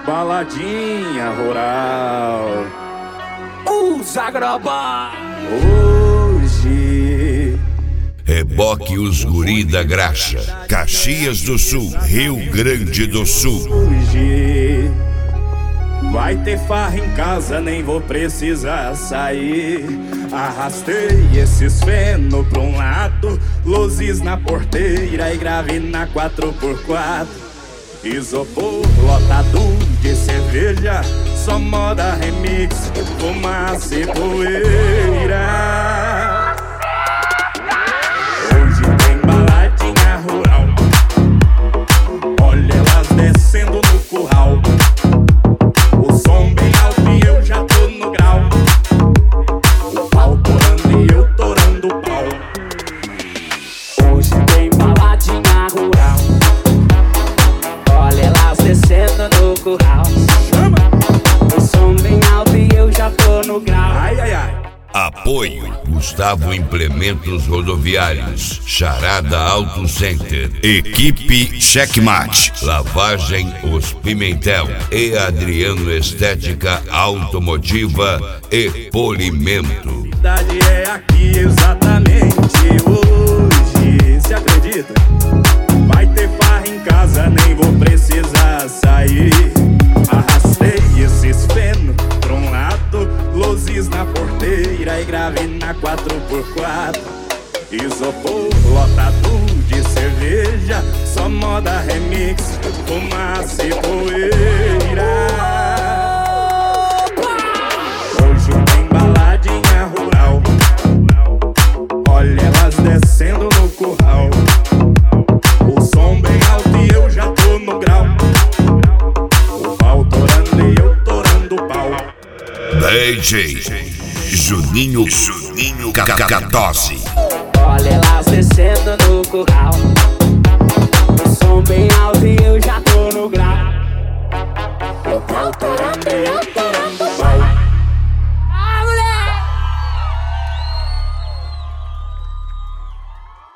Baladinha rural. Zagraba. Hoje Reboque os guri da graxa, Caxias do Sul, Rio Grande do Sul. Hoje vai ter farra em casa, nem vou precisar sair. Arrastei esses feno pra um lado, luzes na porteira e grave na 4x4. Isopor lotado de cerveja, só moda remix, fumaça e poeira. Hoje tem baladinha rural, olha elas descendo no curral. O som bem alto e eu já tô no grau. O pau torando e eu torando o pau. Hoje tem baladinha rural, olha elas descendo no curral. O som bem alto e eu já tô no grau. Ai, ai, ai. Apoio Gustavo Implementos Rodoviários, Charada Auto Center, Equipe Checkmate, Lavagem Os Pimentel e Adriano Estética Automotiva e Polimento. A cidade é aqui exatamente hoje, se acredita? Vai ter farra em casa, nem vou precisar sair. Arrastei esses feno pra um lado, luzes na porteira e grave na 4x4. Isopor lotado de cerveja, só moda remix, fumaça e poeira. Hoje tem baladinha rural, olha elas descendo no curral. O som bem alto e eu já tô no grau. O pau torando e eu torando o pau. DJ Juninho Cacatose. Olha elas descendo no curral. O som bem alto e eu já tô no grau. O pau torando e eu torando.